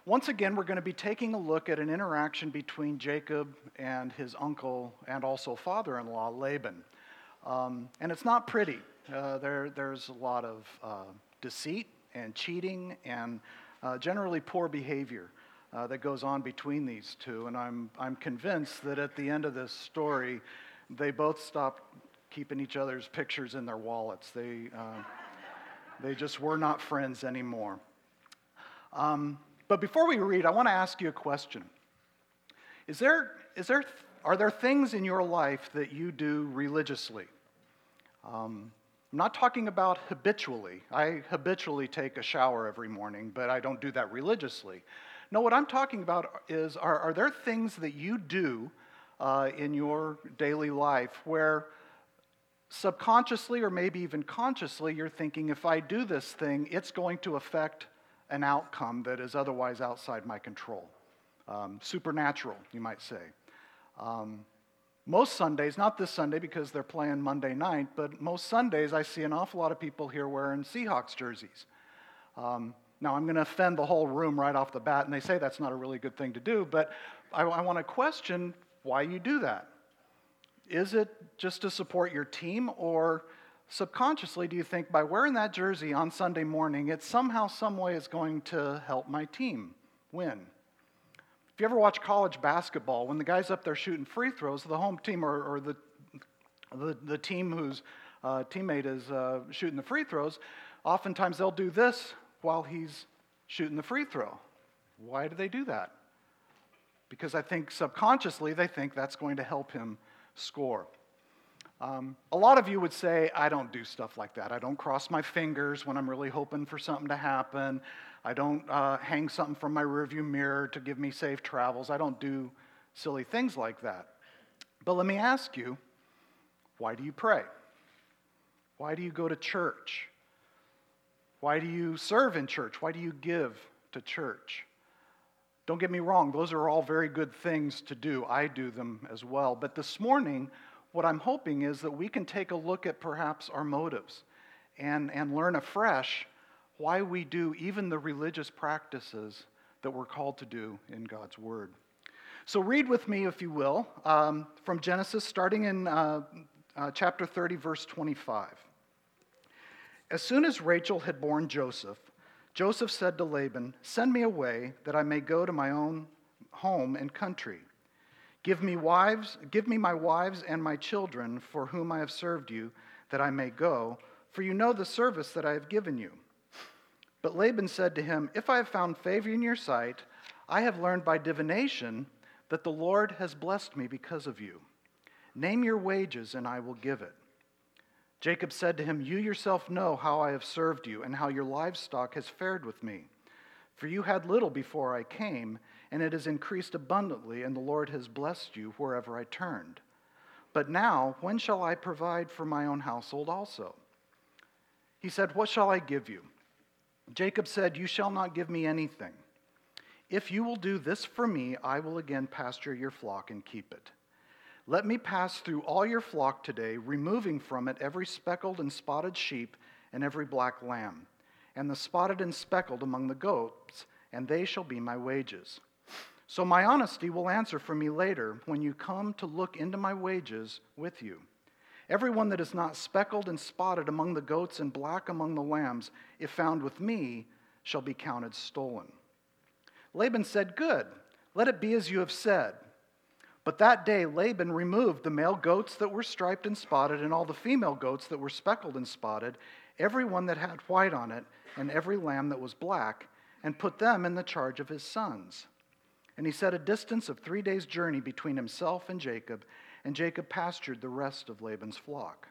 Once again, we're going to be taking a look at an interaction between Jacob and his uncle and also father-in-law, Laban. And it's not pretty. There's a lot of deceit and cheating and generally poor behavior that goes on between these two. And I'm convinced that at the end of this story, they both stopped keeping each other's pictures in their wallets. They just were not friends anymore. But before we read, I want to ask you a question. Are there things in your life that you do religiously? I'm not talking about habitually. I habitually take a shower every morning, but I don't do that religiously. No, what I'm talking about is, are there things that you do in your daily life where subconsciously or maybe even consciously you're thinking, if I do this thing, it's going to affect an outcome that is otherwise outside my control. Supernatural, you might say. Most Sundays, not this Sunday because they're playing Monday night, but most Sundays I see an awful lot of people here wearing Seahawks jerseys. Now I'm going to offend the whole room right off the bat, and they say that's not a really good thing to do, but I want to question why you do that. Is it just to support your team, or subconsciously do you think by wearing that jersey on Sunday morning, it somehow, some way is going to help my team win? If you ever watch college basketball, when the guy's up there shooting free throws, the home team or the team whose teammate is shooting the free throws, oftentimes they'll do this while he's shooting the free throw. Why do they do that? Because I think subconsciously they think that's going to help him score. A lot of you would say, I don't do stuff like that. I don't cross my fingers when I'm really hoping for something to happen. I don't hang something from my rearview mirror to give me safe travels. I don't do silly things like that. But let me ask you, why do you pray? Why do you go to church? Why do you serve in church? Why do you give to church? Don't get me wrong, those are all very good things to do. I do them as well. But this morning, what I'm hoping is that we can take a look at perhaps our motives and learn afresh why we do even the religious practices that we're called to do in God's Word. So read with me, if you will, from Genesis, starting in chapter 30, verse 25. As soon as Rachel had borne Joseph, Joseph said to Laban, "Send me away that I may go to my own home and country. Give me my wives and my children for whom I have served you, that I may go, for you know the service that I have given you." But Laban said to him, "If I have found favor in your sight, I have learned by divination that the Lord has blessed me because of you. Name your wages, and I will give it." Jacob said to him, "You yourself know how I have served you, and how your livestock has fared with me. For you had little before I came, and it has increased abundantly, and the Lord has blessed you wherever I turned. But now, when shall I provide for my own household also?" He said, "What shall I give you?" Jacob said, "You shall not give me anything. If you will do this for me, I will again pasture your flock and keep it. Let me pass through all your flock today, removing from it every speckled and spotted sheep and every black lamb, and the spotted and speckled among the goats, and they shall be my wages. So my honesty will answer for me later when you come to look into my wages with you. Everyone that is not speckled and spotted among the goats and black among the lambs, if found with me, shall be counted stolen." Laban said, "Good, let it be as you have said." But that day Laban removed the male goats that were striped and spotted, and all the female goats that were speckled and spotted, every one that had white on it, and every lamb that was black, and put them in the charge of his sons. And he set a distance of 3 days' journey between himself and Jacob pastured the rest of Laban's flock.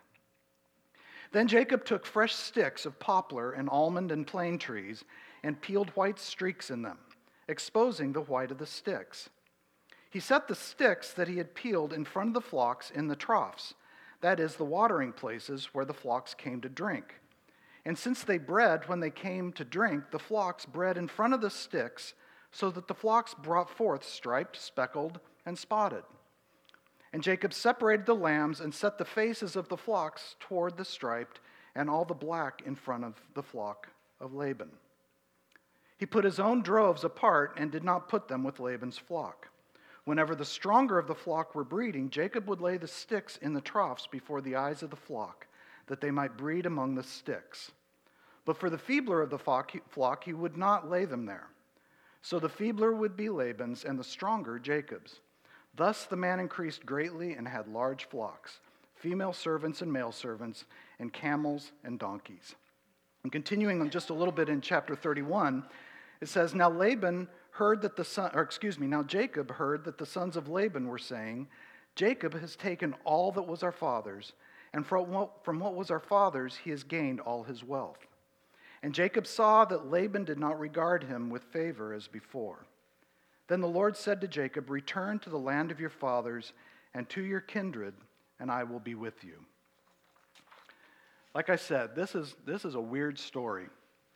Then Jacob took fresh sticks of poplar and almond and plane trees, and peeled white streaks in them, exposing the white of the sticks. He set the sticks that he had peeled in front of the flocks in the troughs, that is, the watering places where the flocks came to drink. And since they bred when they came to drink, the flocks bred in front of the sticks, so that the flocks brought forth striped, speckled, and spotted. And Jacob separated the lambs and set the faces of the flocks toward the striped, and all the black in front of the flock of Laban. He put his own droves apart and did not put them with Laban's flock. Whenever the stronger of the flock were breeding, Jacob would lay the sticks in the troughs before the eyes of the flock, that they might breed among the sticks. But for the feebler of the flock, he would not lay them there. So the feebler would be Laban's, and the stronger Jacob's. Thus the man increased greatly and had large flocks, female servants and male servants, and camels and donkeys. And continuing on just a little bit in chapter 31, it says, Now Jacob heard that the sons of Laban were saying, Jacob has taken all that was our father's, and from what was our father's he has gained all his wealth. And Jacob saw that Laban did not regard him with favor as before. Then the Lord said to Jacob, Return to the land of your fathers and to your kindred, and I will be with you. Like I said, this is a weird story.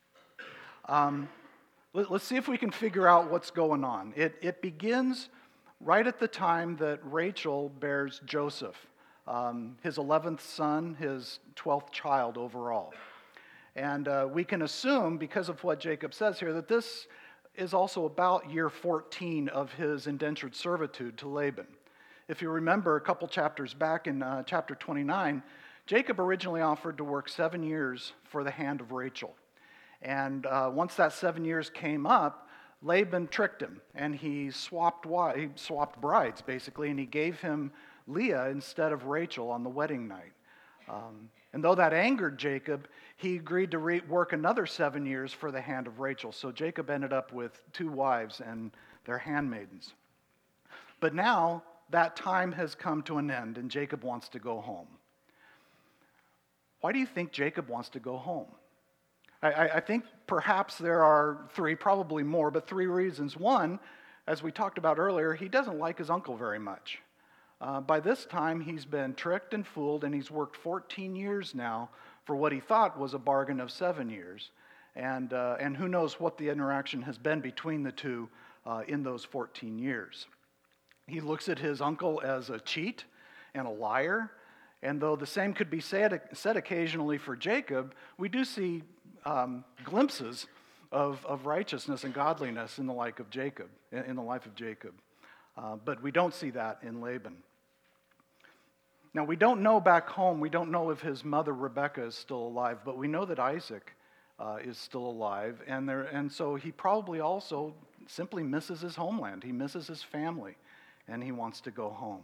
Let's see if we can figure out what's going on. It begins right at the time that Rachel bears Joseph, his 11th son, his 12th child overall. And we can assume, because of what Jacob says here, that this is also about year 14 of his indentured servitude to Laban. If you remember a couple chapters back in chapter 29, Jacob originally offered to work 7 years for the hand of Rachel. And once that 7 years came up, Laban tricked him, and he swapped brides, basically, and he gave him Leah instead of Rachel on the wedding night. And though that angered Jacob, he agreed to work another 7 years for the hand of Rachel. So Jacob ended up with 2 wives and their handmaidens. But now that time has come to an end, and Jacob wants to go home. Why do you think Jacob wants to go home? I think perhaps there are 3, probably more, but 3 reasons. One, as we talked about earlier, he doesn't like his uncle very much. By this time, he's been tricked and fooled, and he's worked 14 years now for what he thought was a bargain of 7 years. And who knows what the interaction has been between the two in those 14 years. He looks at his uncle as a cheat and a liar, and though the same could be said occasionally for Jacob, we do see glimpses of righteousness and godliness in the life of Jacob. But we don't see that in Laban. Now, we don't know back home, we don't know if his mother Rebekah is still alive, but we know that Isaac is still alive, and so he probably also simply misses his homeland. He misses his family, and he wants to go home.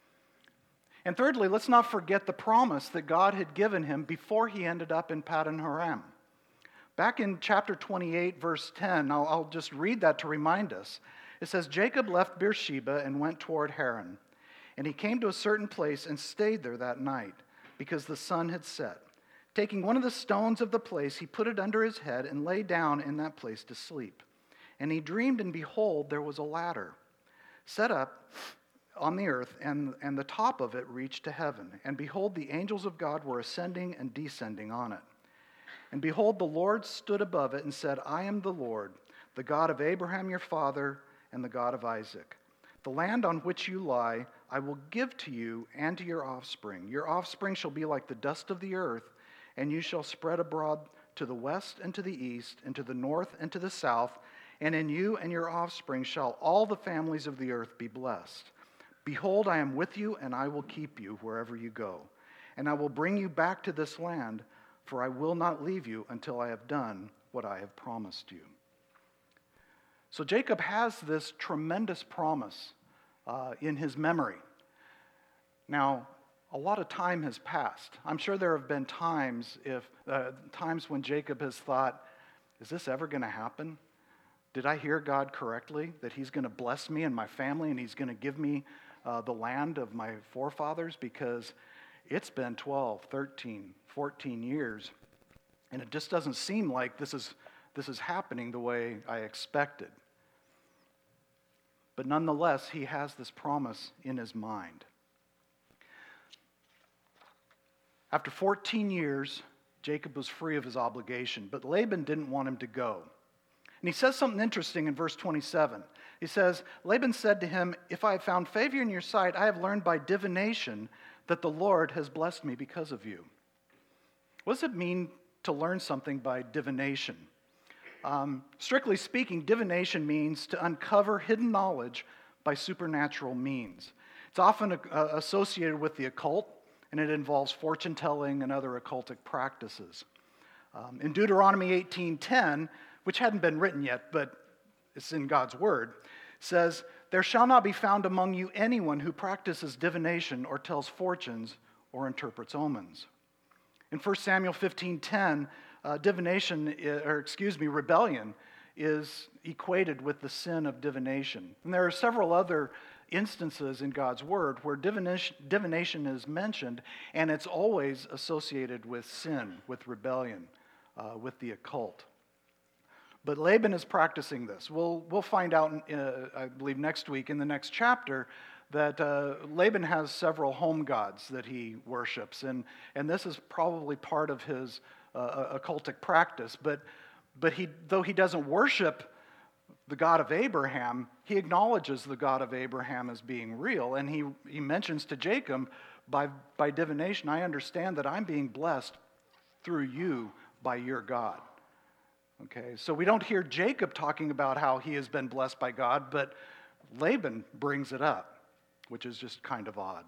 And thirdly, let's not forget the promise that God had given him before he ended up in Paddan Aram. Back in chapter 28, verse 10, I'll just read that to remind us. It says, Jacob left Beersheba and went toward Haran. And he came to a certain place and stayed there that night, because the sun had set. Taking one of the stones of the place, he put it under his head and lay down in that place to sleep. And he dreamed, and behold, there was a ladder set up on the earth, and the top of it reached to heaven. And behold, the angels of God were ascending and descending on it. And behold, the Lord stood above it and said, I am the Lord, the God of Abraham your father, and the God of Isaac. The land on which you lie, I will give to you and to your offspring. Your offspring shall be like the dust of the earth, and you shall spread abroad to the west and to the east, and to the north and to the south, and in you and your offspring shall all the families of the earth be blessed. Behold, I am with you, and I will keep you wherever you go. And I will bring you back to this land, for I will not leave you until I have done what I have promised you. So Jacob has this tremendous promise in his memory. Now, a lot of time has passed. I'm sure there have been times when Jacob has thought, is this ever going to happen? Did I hear God correctly, that he's going to bless me and my family and he's going to give me the land of my forefathers? Because it's been 12, 13, 14 years, and it just doesn't seem like this is happening the way I expected. But nonetheless, he has this promise in his mind. After 14 years, Jacob was free of his obligation, but Laban didn't want him to go. And he says something interesting in verse 27. He says, Laban said to him, if I have found favor in your sight, I have learned by divination that the Lord has blessed me because of you. What does it mean to learn something by divination? Strictly speaking, divination means to uncover hidden knowledge by supernatural means. It's often associated with the occult, and it involves fortune-telling and other occultic practices. In Deuteronomy 18:10, which hadn't been written yet, but it's in God's Word, says, "There shall not be found among you anyone who practices divination or tells fortunes or interprets omens." In 1 Samuel 15:10, rebellion is equated with the sin of divination. And there are several other instances in God's Word where divination is mentioned, and it's always associated with sin, with rebellion, with the occult. But Laban is practicing this. We'll find out, I believe, next week in the next chapter that Laban has several home gods that he worships, and this is probably part of his occultic practice. But though he doesn't worship the God of Abraham, he acknowledges the God of Abraham as being real, and he mentions to Jacob, by divination, I understand that I'm being blessed through you by your God. Okay, so we don't hear Jacob talking about how he has been blessed by God, but Laban brings it up, which is just kind of odd.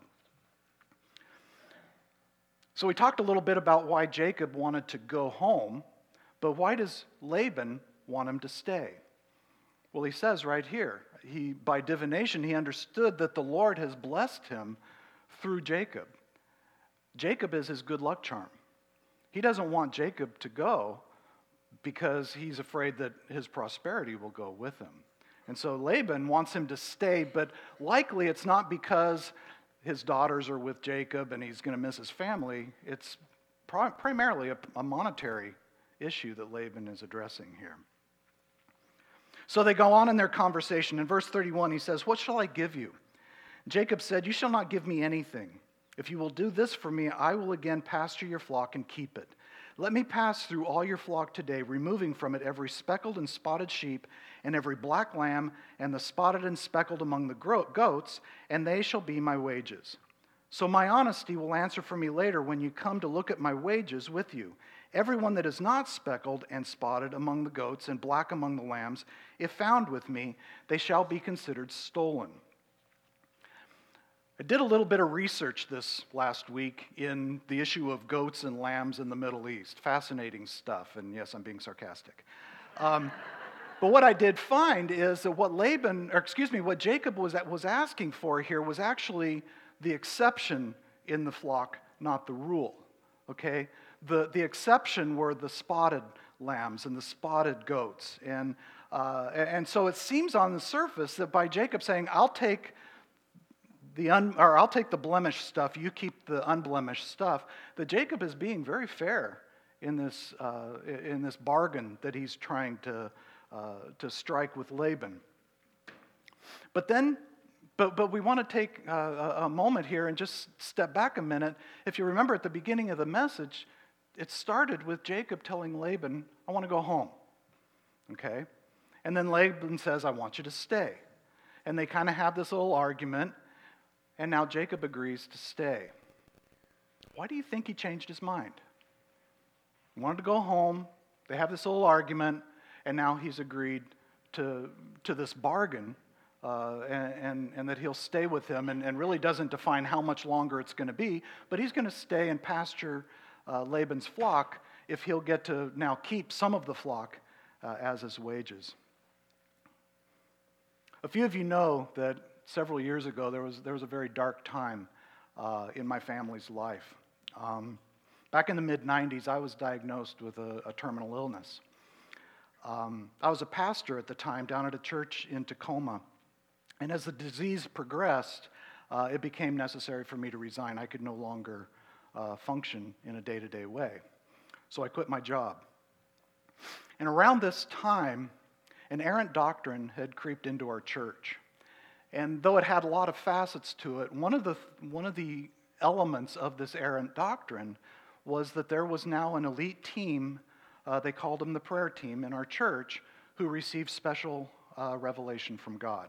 So we talked a little bit about why Jacob wanted to go home, but why does Laban want him to stay? Well, he says right here, by divination, he understood that the Lord has blessed him through Jacob. Jacob is his good luck charm. He doesn't want Jacob to go because he's afraid that his prosperity will go with him. And so Laban wants him to stay, but likely it's not because his daughters are with Jacob and he's going to miss his family. It's primarily a monetary issue that Laban is addressing here. So they go on in their conversation. In verse 31, he says, "What shall I give you?" Jacob said, "You shall not give me anything. If you will do this for me, I will again pasture your flock and keep it. Let me pass through all your flock today, removing from it every speckled and spotted sheep, and every black lamb, and the spotted and speckled among the goats, and they shall be my wages. So my honesty will answer for me later when you come to look at my wages with you. Everyone that is not speckled and spotted among the goats and black among the lambs, if found with me, they shall be considered stolen." I did a little bit of research this last week in the issue of goats and lambs in the Middle East. Fascinating stuff, and yes, I'm being sarcastic. But what I did find is that what Jacob was asking for here was actually the exception in the flock, not the rule. Okay, the exception were the spotted lambs and the spotted goats, and so it seems on the surface that by Jacob saying, "I'll take the blemished stuff, you keep the unblemished stuff," that Jacob is being very fair in this bargain that he's trying to strike with Laban. But we want to take a moment here and just step back a minute. If you remember at the beginning of the message, it started with Jacob telling Laban, "I want to go home." Okay? And then Laban says, "I want you to stay." And they kind of have this little argument. And now Jacob agrees to stay. Why do you think he changed his mind? He wanted to go home. They have this little argument, and now he's agreed to this bargain, and that he'll stay with him, and really doesn't define how much longer it's going to be, but he's going to stay and pasture Laban's flock if he'll get to now keep some of the flock as his wages. A few of you know that several years ago, there was a very dark time in my family's life. Back in the mid-'90s, I was diagnosed with a terminal illness. I was a pastor at the time down at a church in Tacoma, and as the disease progressed, it became necessary for me to resign. I could no longer function in a day-to-day way. So I quit my job. And around this time, an errant doctrine had creeped into our church. And though it had a lot of facets to it, one of the elements of this errant doctrine was that there was now an elite team, they called them the prayer team in our church, who received special revelation from God.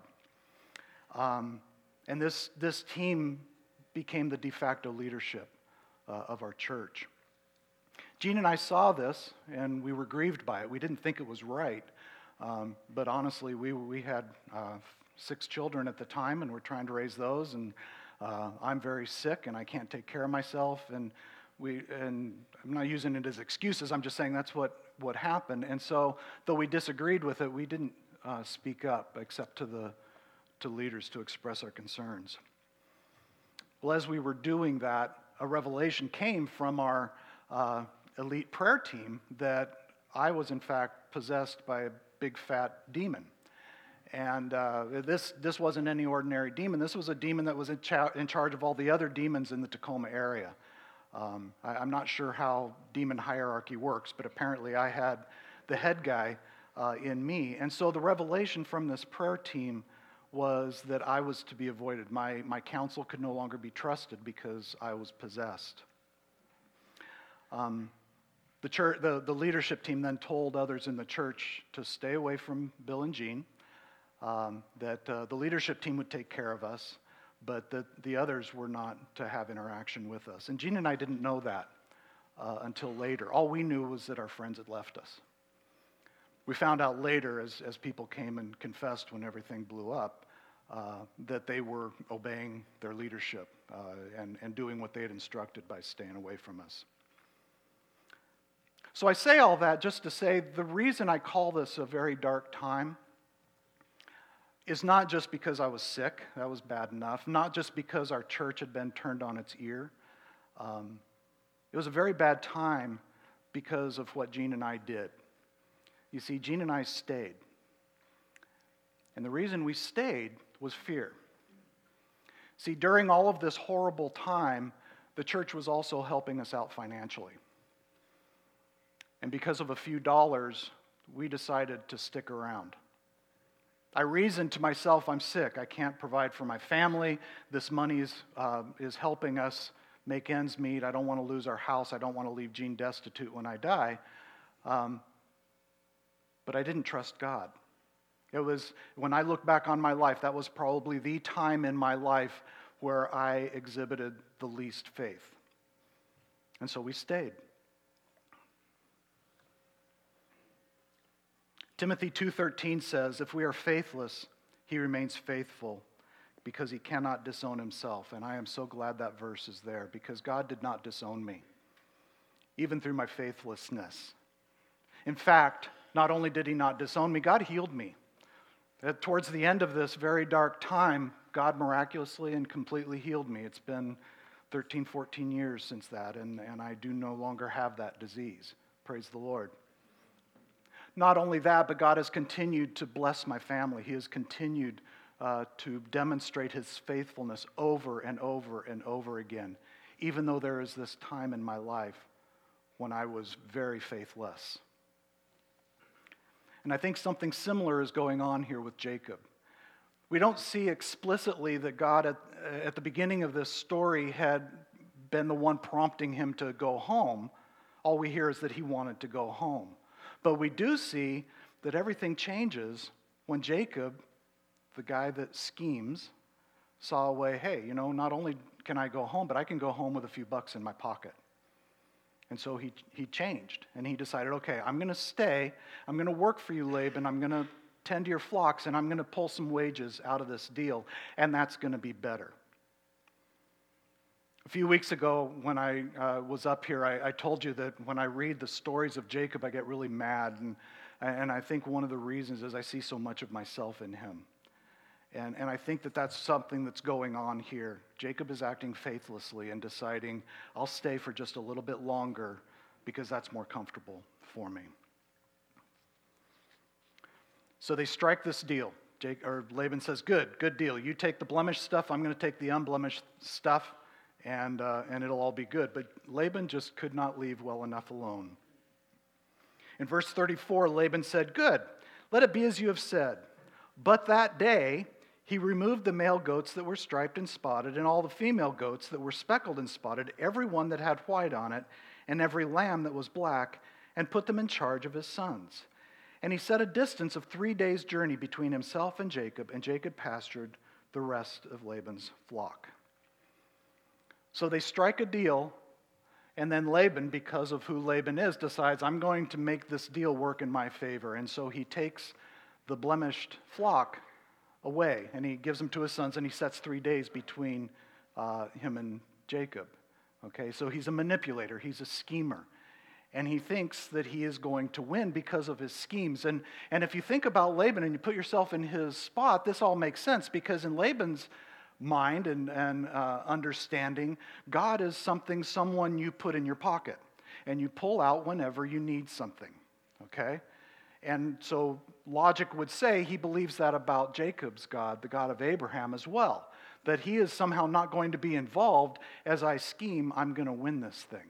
And this team became the de facto leadership of our church. Jean and I saw this, and we were grieved by it. We didn't think it was right. But honestly, we had 6 children at the time, and we're trying to raise those, and I'm very sick, and I can't take care of myself, and I'm not using it as excuses, I'm just saying that's what happened. And so, though we disagreed with it, we didn't speak up except to leaders to express our concerns. Well, as we were doing that, a revelation came from our elite prayer team that I was in fact possessed by a big fat demon. And this wasn't any ordinary demon. This was a demon that was in charge of all the other demons in the Tacoma area. I'm not sure how demon hierarchy works, but apparently I had the head guy in me. And so the revelation from this prayer team was that I was to be avoided. My counsel could no longer be trusted because I was possessed. The leadership team then told others in the church to stay away from Bill and Jean, that the leadership team would take care of us, but that the others were not to have interaction with us. And Jean and I didn't know that until later. All we knew was that our friends had left us. We found out later, as people came and confessed when everything blew up, that they were obeying their leadership and doing what they had instructed by staying away from us. So I say all that just to say the reason I call this a very dark time is not just because I was sick, that was bad enough, not just because our church had been turned on its ear. It was a very bad time because of what Jean and I did. You see, Jean and I stayed. And the reason we stayed was fear. See, during all of this horrible time, the church was also helping us out financially. And because of a few dollars, we decided to stick around. I reasoned to myself, I'm sick. I can't provide for my family. This money is helping us make ends meet. I don't want to lose our house. I don't want to leave Jean destitute when I die. But I didn't trust God. It was, when I look back on my life, that was probably the time in my life where I exhibited the least faith. And so we stayed. Timothy 2:13 says, if we are faithless, he remains faithful because he cannot disown himself. And I am so glad that verse is there because God did not disown me, even through my faithlessness. In fact, not only did he not disown me, God healed me. Towards the end of this very dark time, God miraculously and completely healed me. It's been 13, 14 years since that, and I do no longer have that disease. Praise the Lord. Not only that, but God has continued to bless my family. He has continued to demonstrate his faithfulness over and over and over again, even though there is this time in my life when I was very faithless. And I think something similar is going on here with Jacob. We don't see explicitly that God at the beginning of this story had been the one prompting him to go home. All we hear is that he wanted to go home. But we do see that everything changes when Jacob, the guy that schemes, saw a way, hey, not only can I go home, but I can go home with a few bucks in my pocket. And so he changed, and he decided, okay, I'm going to stay, I'm going to work for you, Laban, I'm going to tend to your flocks, and I'm going to pull some wages out of this deal, and that's going to be better. A few weeks ago, when I was up here, I told you that when I read the stories of Jacob, I get really mad, and I think one of the reasons is I see so much of myself in him. And I think that that's something that's going on here. Jacob is acting faithlessly and deciding, I'll stay for just a little bit longer because that's more comfortable for me. So they strike this deal. Laban says, good deal. You take the blemished stuff, I'm going to take the unblemished stuff, and it'll all be good. But Laban just could not leave well enough alone. In verse 34, Laban said, good, let it be as you have said. But that day he removed the male goats that were striped and spotted, and all the female goats that were speckled and spotted, every one that had white on it, and every lamb that was black, and put them in charge of his sons. And he set a distance of 3 days' journey between himself and Jacob pastured the rest of Laban's flock. So they strike a deal, And then Laban, because of who Laban is, decides, I'm going to make this deal work in my favor. And so he takes the blemished flock away, and he gives them to his sons, and he sets 3 days between him and Jacob. Okay, so he's a manipulator, he's a schemer. And he thinks that he is going to win because of his schemes. And if you think about Laban and you put yourself in his spot, this all makes sense, because in Laban's mind and understanding, God is someone you put in your pocket and you pull out whenever you need something, okay? And so logic would say he believes that about Jacob's God, the God of Abraham as well, that he is somehow not going to be involved. As I scheme, I'm going to win this thing.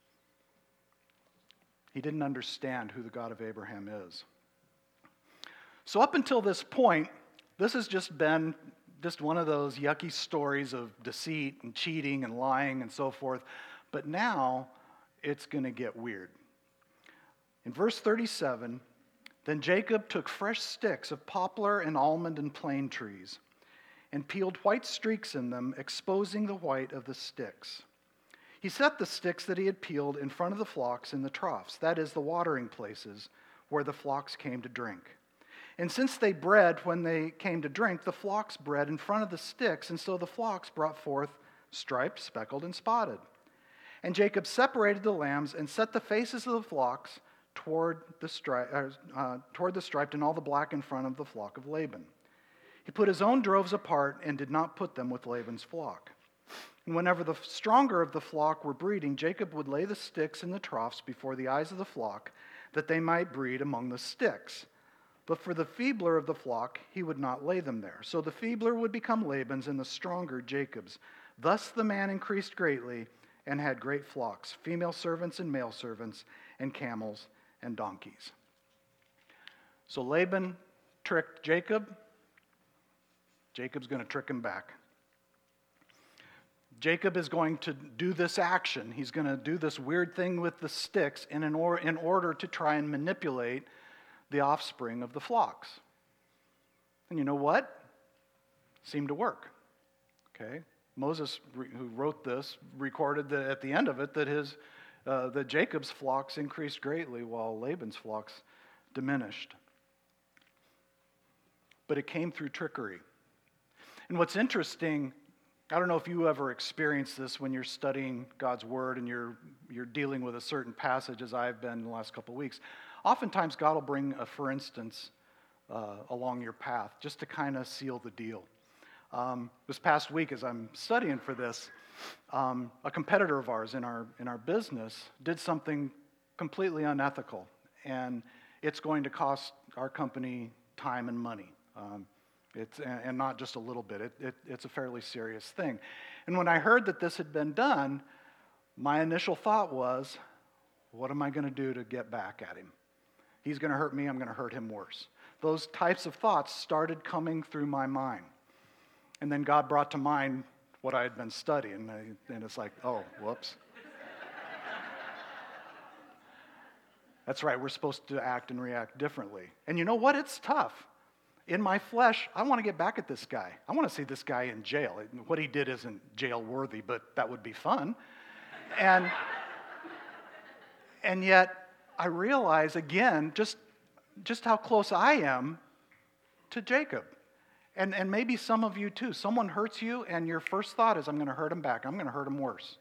He didn't understand who the God of Abraham is. So up until this point, this has just been one of those yucky stories of deceit and cheating and lying and so forth. But now it's going to get weird. In verse 37, then Jacob took fresh sticks of poplar and almond and plane trees and peeled white streaks in them, exposing the white of the sticks. He set the sticks that he had peeled in front of the flocks in the troughs, that is, the watering places where the flocks came to drink. And since they bred when they came to drink, the flocks bred in front of the sticks, and so the flocks brought forth striped, speckled, and spotted. And Jacob separated the lambs and set the faces of the flocks toward the striped and all the black in front of the flock of Laban. He put his own droves apart and did not put them with Laban's flock. And whenever the stronger of the flock were breeding, Jacob would lay the sticks in the troughs before the eyes of the flock, that they might breed among the sticks. But for the feebler of the flock, he would not lay them there. So the feebler would become Laban's and the stronger Jacob's. Thus the man increased greatly and had great flocks, female servants and male servants, and camels and donkeys. So Laban tricked Jacob. Jacob's going to trick him back. Jacob is going to do this action. He's going to do this weird thing with the sticks in order to try and manipulate the offspring of the flocks. And you know what? Seemed to work. Okay? Moses, who wrote this, recorded that at the end of it that Jacob's flocks increased greatly while Laban's flocks diminished. But it came through trickery. And what's interesting, I don't know if you ever experienced this when you're studying God's Word and you're dealing with a certain passage, as I've been in the last couple of weeks. Oftentimes, God will bring a for instance along your path just to kind of seal the deal. This past week, as I'm studying for this, a competitor of ours in our business did something completely unethical, and it's going to cost our company time and money. And not just a little bit. It's a fairly serious thing. And when I heard that this had been done, my initial thought was, what am I going to do to get back at him? He's going to hurt me, I'm going to hurt him worse. Those types of thoughts started coming through my mind. And then God brought to mind what I had been studying, and it's like, oh, whoops. That's right, we're supposed to act and react differently. And you know what? It's tough. In my flesh, I want to get back at this guy. I want to see this guy in jail. What he did isn't jail-worthy, but that would be fun. And yet, I realize, again, just how close I am to Jacob. And maybe some of you too. Someone hurts you, and your first thought is, I'm going to hurt him back. I'm going to hurt him worse.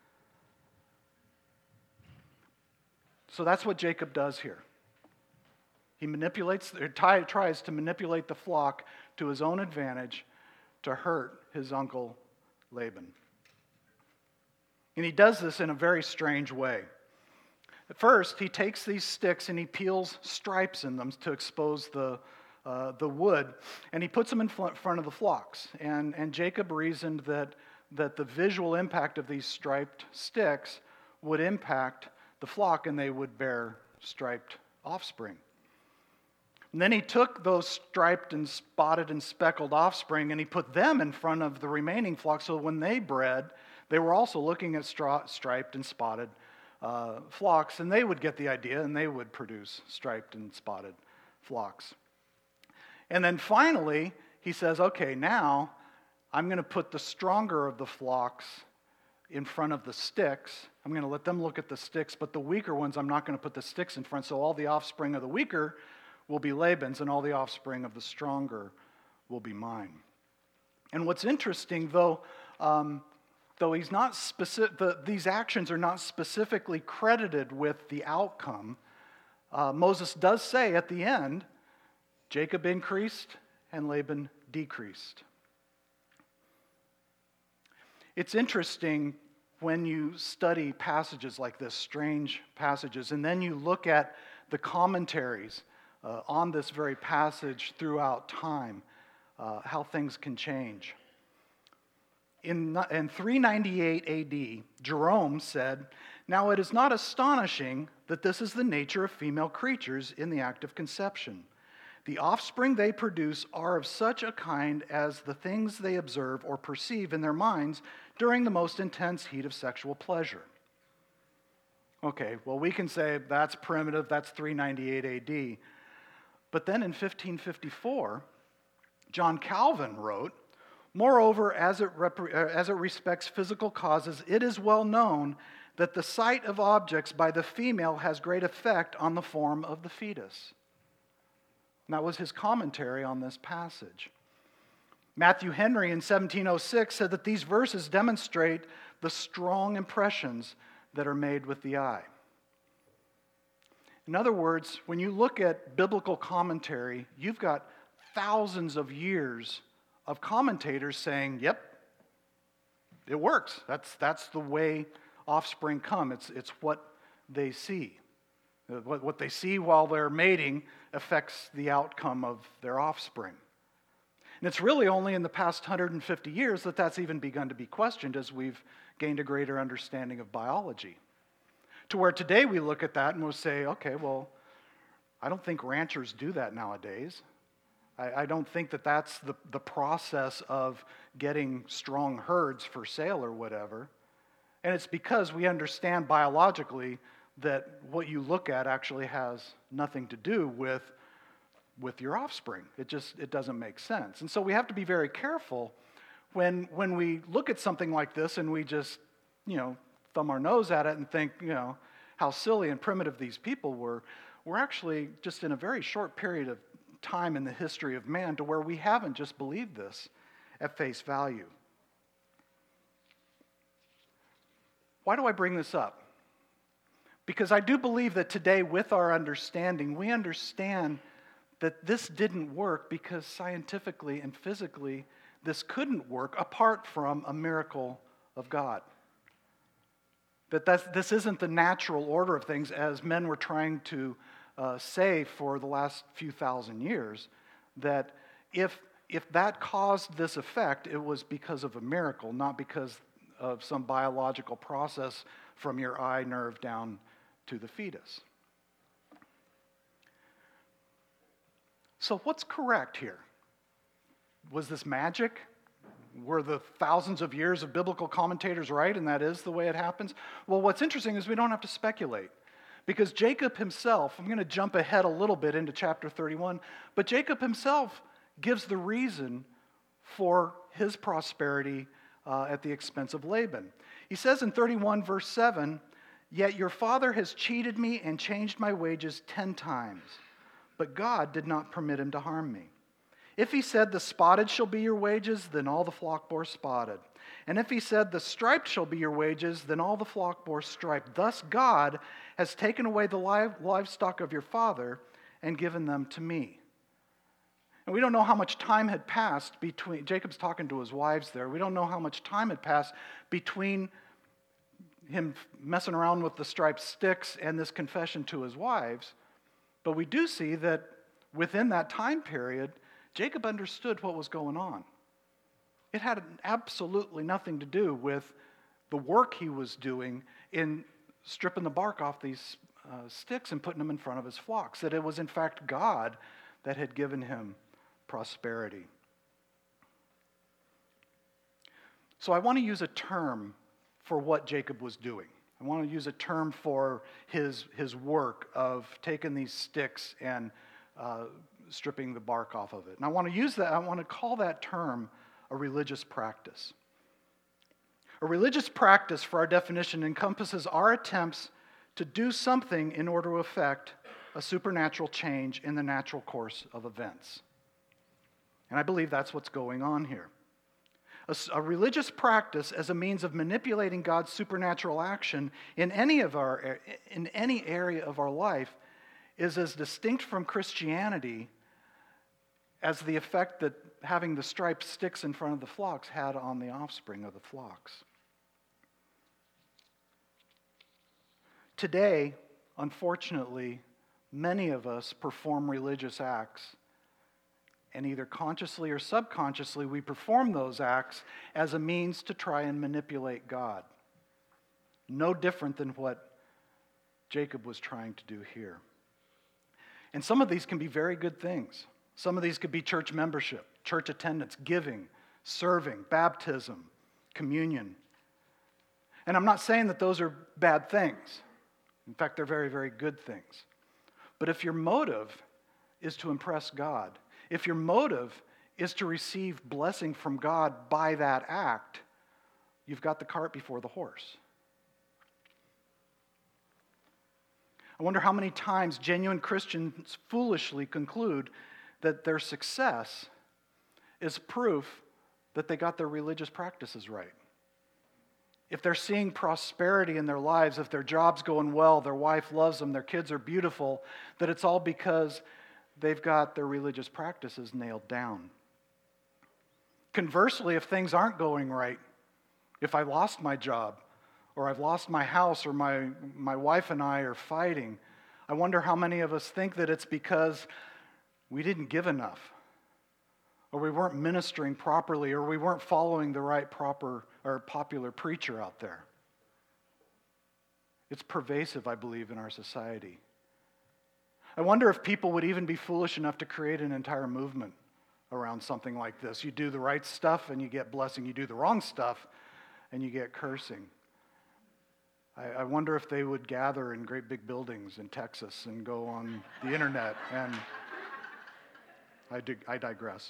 So that's what Jacob does here. He tries to manipulate the flock to his own advantage to hurt his uncle Laban. And he does this in a very strange way. At first, he takes these sticks and he peels stripes in them to expose the wood, and he puts them in front of the flocks. And Jacob reasoned that the visual impact of these striped sticks would impact the flock, and they would bear striped offspring. And then he took those striped and spotted and speckled offspring and he put them in front of the remaining flock, so when they bred, they were also looking at striped and spotted flocks, and they would get the idea and they would produce striped and spotted flocks. And then finally, he says, okay, now I'm going to put the stronger of the flocks in front of the sticks. I'm going to let them look at the sticks, but the weaker ones, I'm not going to put the sticks in front. So all the offspring of the weaker will be Laban's, and all the offspring of the stronger will be mine. And what's interesting, though he's not specific, these actions are not specifically credited with the outcome, Moses does say at the end, Jacob increased and Laban decreased. It's interesting when you study passages like this, strange passages, and then you look at the commentaries on this very passage throughout time, how things can change. In 398 AD, Jerome said, "Now it is not astonishing that this is the nature of female creatures in the act of conception. The offspring they produce are of such a kind as the things they observe or perceive in their minds during the most intense heat of sexual pleasure." Okay, well, we can say that's primitive, that's 398 AD. But then in 1554, John Calvin wrote, "Moreover, as it respects physical causes, it is well known that the sight of objects by the female has great effect on the form of the fetus." And that was his commentary on this passage. Matthew Henry in 1706 said that these verses demonstrate the strong impressions that are made with the eye. In other words, when you look at biblical commentary, you've got thousands of years of commentators saying, yep, it works. That's the way offspring come. It's what they see. What they see while they're mating affects the outcome of their offspring. And it's really only in the past 150 years that that's even begun to be questioned as we've gained a greater understanding of biology. To where today we look at that and we'll say, okay, well, I don't think ranchers do that nowadays. I don't think that that's the process of getting strong herds for sale or whatever. And it's because we understand biologically that what you look at actually has nothing to do with your offspring. It doesn't make sense. And so we have to be very careful when we look at something like this and we just, thumb our nose at it and think, how silly and primitive these people were. We're actually just in a very short period of time in the history of man to where we haven't just believed this at face value. Why do I bring this up? Because I do believe that today, with our understanding, we understand that this didn't work because scientifically and physically this couldn't work apart from a miracle of God. This isn't the natural order of things as men were trying to say for the last few thousand years, that if that caused this effect, it was because of a miracle, not because of some biological process from your eye nerve down to the fetus. So what's correct here? Was this magic? Were the thousands of years of biblical commentators right, and that is the way it happens? Well, what's interesting is we don't have to speculate. Because Jacob himself, I'm going to jump ahead a little bit into chapter 31, but Jacob himself gives the reason for his prosperity at the expense of Laban. He says in 31 verse 7, "Yet your father has cheated me and changed my wages 10 times, but God did not permit him to harm me. If he said, 'The spotted shall be your wages,' then all the flock bore spotted. And if he said, 'The striped shall be your wages,' then all the flock bore striped. Thus God has taken away the livestock of your father and given them to me." And we don't know how much time had passed between, Jacob's talking to his wives there, we don't know how much time had passed between him messing around with the striped sticks and this confession to his wives, but we do see that within that time period, Jacob understood what was going on. It had absolutely nothing to do with the work he was doing in stripping the bark off these sticks and putting them in front of his flocks, that it was in fact God that had given him prosperity. So I want to use a term for what Jacob was doing. I want to use a term for his work of taking these sticks and stripping the bark off of it. And I want to call that term a religious practice. A religious practice, for our definition, encompasses our attempts to do something in order to effect a supernatural change in the natural course of events. And I believe that's what's going on here. A religious practice as a means of manipulating God's supernatural action in any area of our life is as distinct from Christianity as the effect that having the striped sticks in front of the flocks had on the offspring of the flocks. Today, unfortunately, many of us perform religious acts, and either consciously or subconsciously we perform those acts as a means to try and manipulate God. No different than what Jacob was trying to do here. And some of these can be very good things. Some of these could be church membership, church attendance, giving, serving, baptism, communion. And I'm not saying that those are bad things. In fact, they're very, very good things. But if your motive is to impress God, if your motive is to receive blessing from God by that act, you've got the cart before the horse. I wonder how many times genuine Christians foolishly conclude that their success is proof that they got their religious practices right. If they're seeing prosperity in their lives, if their job's going well, their wife loves them, their kids are beautiful, that it's all because they've got their religious practices nailed down. Conversely, if things aren't going right, if I lost my job, or I've lost my house, or my wife and I are fighting, I wonder how many of us think that it's because we didn't give enough, or we weren't ministering properly, or we weren't following the right proper or popular preacher out there. It's pervasive, I believe, in our society. I wonder if people would even be foolish enough to create an entire movement around something like this. You do the right stuff and you get blessing. You do the wrong stuff and you get cursing. I wonder if they would gather in great big buildings in Texas and go on the internet and... I digress.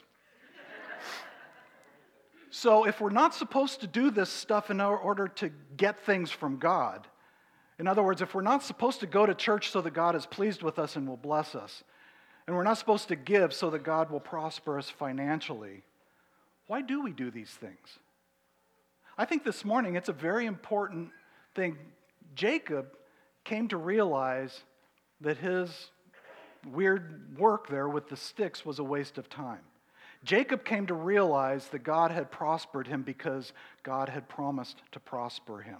So if we're not supposed to do this stuff in order to get things from God, in other words, if we're not supposed to go to church so that God is pleased with us and will bless us, and we're not supposed to give so that God will prosper us financially, why do we do these things? I think this morning it's a very important thing. Jacob came to realize that his weird work there with the sticks was a waste of time. Jacob came to realize that God had prospered him because God had promised to prosper him.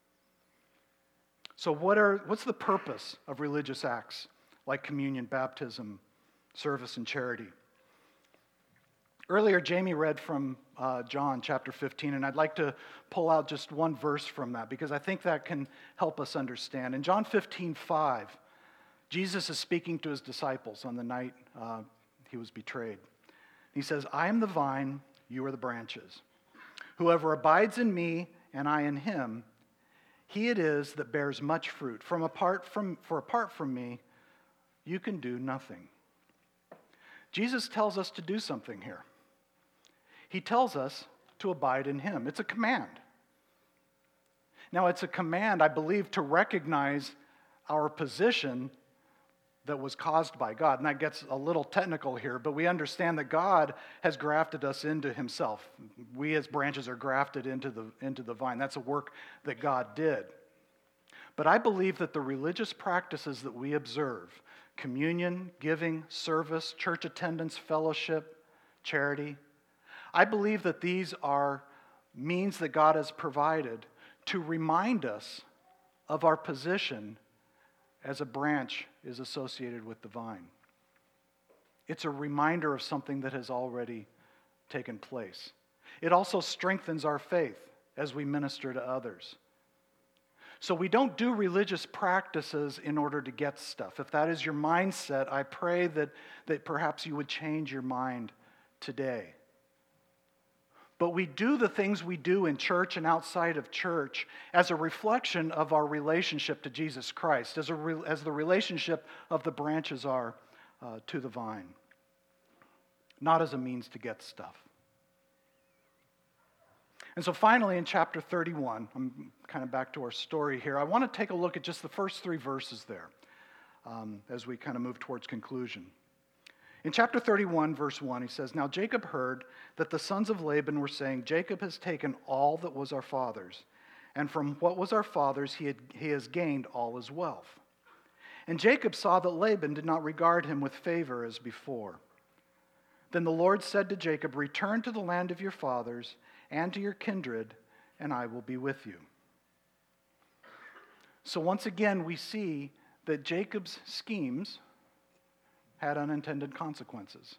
So what's the purpose of religious acts like communion, baptism, service, and charity? Earlier, Jamie read from John chapter 15, and I'd like to pull out just one verse from that because I think that can help us understand. In John 15:5, Jesus is speaking to his disciples on the night he was betrayed. He says, "I am the vine, you are the branches. Whoever abides in me and I in him, he it is that bears much fruit. For apart from me, you can do nothing." Jesus tells us to do something here. He tells us to abide in him. It's a command. Now, it's a command, I believe, to recognize our position that was caused by God. And that gets a little technical here, but we understand that God has grafted us into himself. We as branches are grafted into the vine. That's a work that God did. But I believe that the religious practices that we observe, communion, giving, service, church attendance, fellowship, charity, I believe that these are means that God has provided to remind us of our position as a branch is associated with the vine. It's a reminder of something that has already taken place. It also strengthens our faith as we minister to others. So we don't do religious practices in order to get stuff. If that is your mindset, I pray that perhaps you would change your mind today. But we do the things we do in church and outside of church as a reflection of our relationship to Jesus Christ, as the relationship of the branches are to the vine, not as a means to get stuff. And so finally, in chapter 31, I'm kind of back to our story here. I want to take a look at just the first 3 verses there as we kind of move towards conclusion. In chapter 31, verse 1, he says, "Now Jacob heard that the sons of Laban were saying, 'Jacob has taken all that was our father's, and from what was our father's he has gained all his wealth.' And Jacob saw that Laban did not regard him with favor as before. Then the Lord said to Jacob, 'Return to the land of your fathers and to your kindred, and I will be with you.'" So once again, we see that Jacob's schemes had unintended consequences.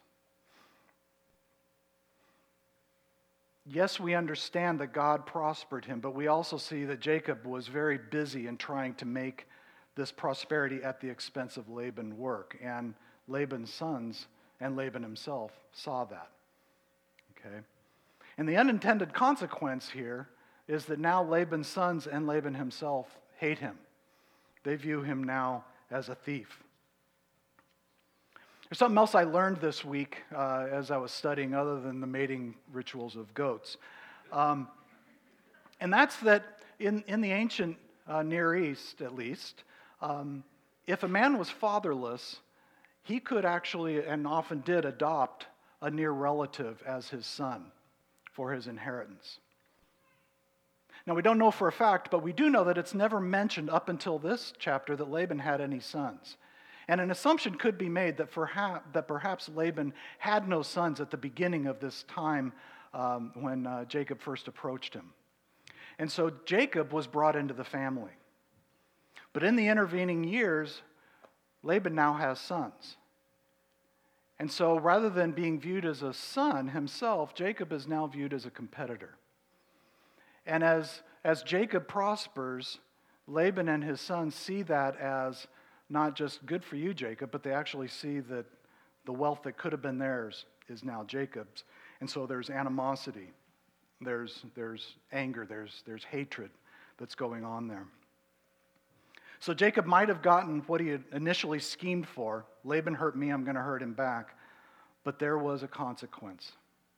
Yes, we understand that God prospered him, but we also see that Jacob was very busy in trying to make this prosperity at the expense of Laban work. And Laban's sons and Laban himself saw that. Okay? And the unintended consequence here is that now Laban's sons and Laban himself hate him. They view him now as a thief. There's something else I learned this week as I was studying other than the mating rituals of goats. And that's that in the ancient Near East, at least, if a man was fatherless, he could actually, and often did, adopt a near relative as his son for his inheritance. Now, we don't know for a fact, but we do know that it's never mentioned up until this chapter that Laban had any sons. And an assumption could be made that perhaps Laban had no sons at the beginning of this time when Jacob first approached him. And so Jacob was brought into the family. But in the intervening years, Laban now has sons. And so rather than being viewed as a son himself, Jacob is now viewed as a competitor. And as Jacob prospers, Laban and his sons see that as not just good for you, Jacob, but they actually see that the wealth that could have been theirs is now Jacob's. And so there's animosity, there's anger, there's hatred that's going on there. So Jacob might have gotten what he had initially schemed for. Laban hurt me, I'm going to hurt him back. But there was a consequence.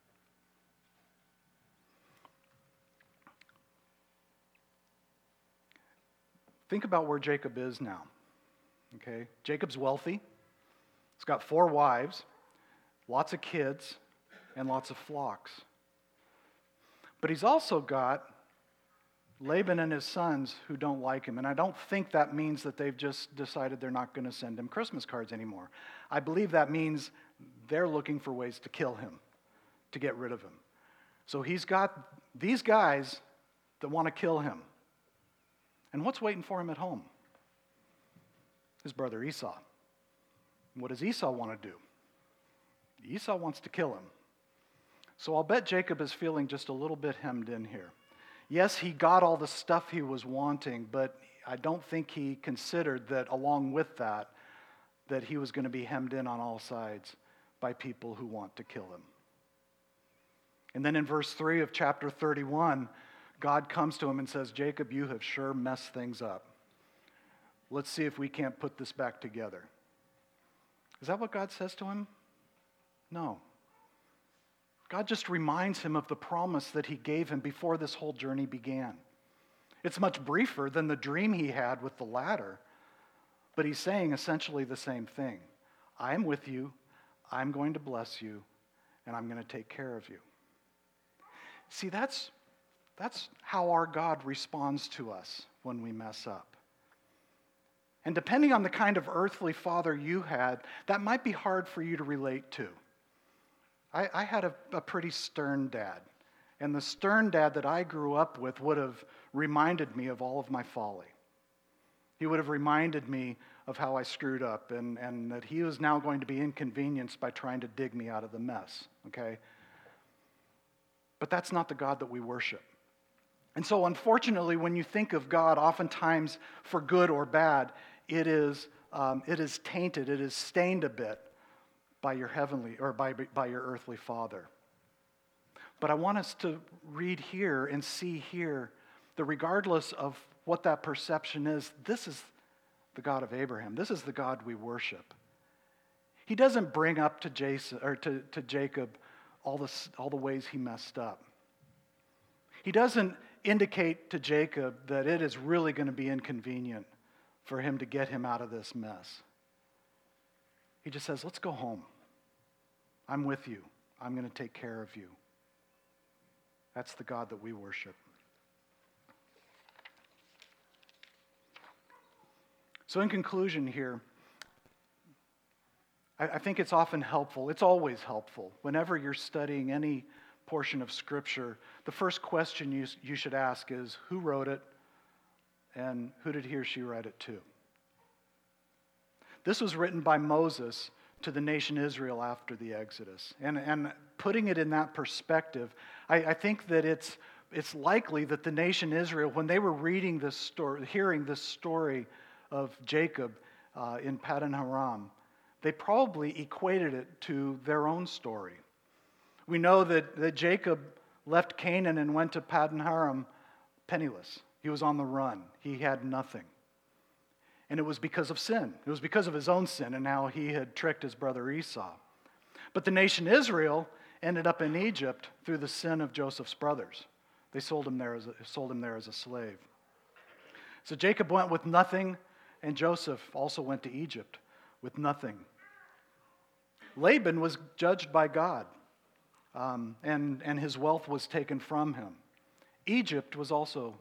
Think about where Jacob is now. Okay, Jacob's wealthy. He's got 4 wives, lots of kids, and lots of flocks. But he's also got Laban and his sons who don't like him. And I don't think that means that they've just decided they're not going to send him Christmas cards anymore. I believe that means they're looking for ways to kill him, to get rid of him. So he's got these guys that want to kill him. And what's waiting for him at home? His brother Esau. What does Esau want to do? Esau wants to kill him. So I'll bet Jacob is feeling just a little bit hemmed in here. Yes, he got all the stuff he was wanting, but I don't think he considered that along with that he was going to be hemmed in on all sides by people who want to kill him. And then in verse 3 of chapter 31, God comes to him and says, "Jacob, you have sure messed things up. Let's see if we can't put this back together." Is that what God says to him? No. God just reminds him of the promise that he gave him before this whole journey began. It's much briefer than the dream he had with the ladder, but he's saying essentially the same thing. I am with you, I'm going to bless you, and I'm going to take care of you. See, that's how our God responds to us when we mess up. And depending on the kind of earthly father you had, that might be hard for you to relate to. I had a pretty stern dad. And the stern dad that I grew up with would have reminded me of all of my folly. He would have reminded me of how I screwed up and that he was now going to be inconvenienced by trying to dig me out of the mess, okay? But that's not the God that we worship. And so unfortunately, when you think of God, oftentimes for good or bad, it is tainted, it is stained a bit by your heavenly or by your earthly father. But I want us to read here and see here that regardless of what that perception is, this is the God of Abraham. This is the God we worship. He doesn't bring up to Jacob all the ways he messed up. He doesn't indicate to Jacob that it is really going to be inconvenient for him to get him out of this mess. He just says, let's go home. I'm with you. I'm going to take care of you. That's the God that we worship. So in conclusion here, I think it's often helpful, it's always helpful, whenever you're studying any portion of Scripture, the first question you should ask is, who wrote it, and who did he or she write it to? This was written by Moses to the nation Israel after the Exodus. And putting it in that perspective, I think that it's likely that the nation Israel, when they were reading this story, hearing this story of Jacob in Paddan Aram, they probably equated it to their own story. We know that Jacob left Canaan and went to Paddan Aram penniless. He was on the run. He had nothing. And it was because of sin. It was because of his own sin and how he had tricked his brother Esau. But the nation Israel ended up in Egypt through the sin of Joseph's brothers. They sold him there as a slave. So Jacob went with nothing, and Joseph also went to Egypt with nothing. Laban was judged by God, and his wealth was taken from him. Egypt was also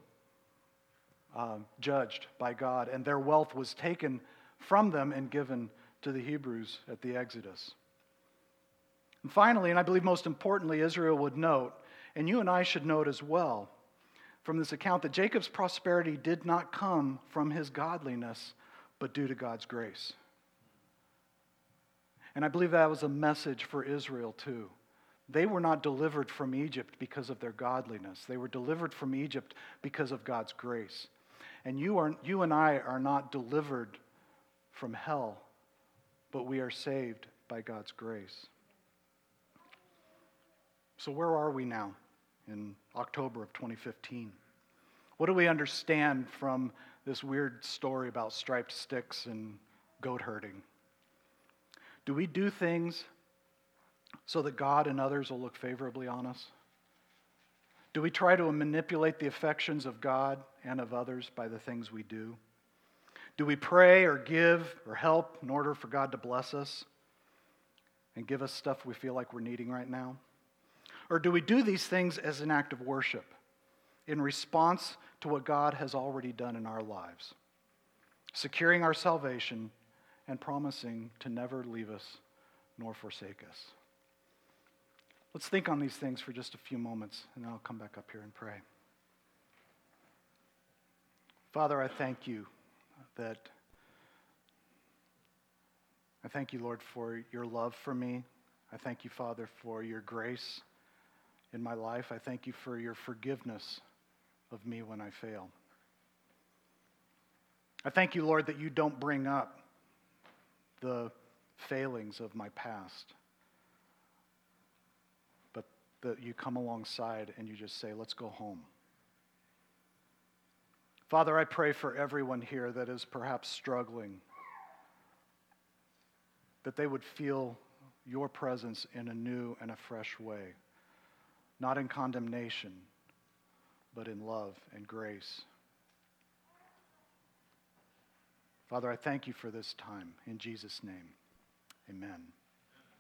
judged by God, and their wealth was taken from them and given to the Hebrews at the Exodus. And finally, and I believe most importantly, Israel would note, and you and I should note as well, from this account that Jacob's prosperity did not come from his godliness, but due to God's grace. And I believe that was a message for Israel too. They were not delivered from Egypt because of their godliness. They were delivered from Egypt because of God's grace. And you and I are not delivered from hell, but we are saved by God's grace. So where are we now in October of 2015? What do we understand from this weird story about striped sticks and goat herding? Do we do things so that God and others will look favorably on us? Do we try to manipulate the affections of God and of others by the things we do? Do we pray or give or help in order for God to bless us and give us stuff we feel like we're needing right now? Or do we do these things as an act of worship in response to what God has already done in our lives, securing our salvation and promising to never leave us nor forsake us? Let's think on these things for just a few moments, and then I'll come back up here and pray. Father, I thank you, Lord, for your love for me. I thank you, Father, for your grace in my life. I thank you for your forgiveness of me when I fail. I thank you, Lord, that you don't bring up the failings of my past, but that you come alongside and you just say, let's go home. Father, I pray for everyone here that is perhaps struggling, that they would feel your presence in a new and a fresh way, not in condemnation, but in love and grace. Father, I thank you for this time. In Jesus' name, amen.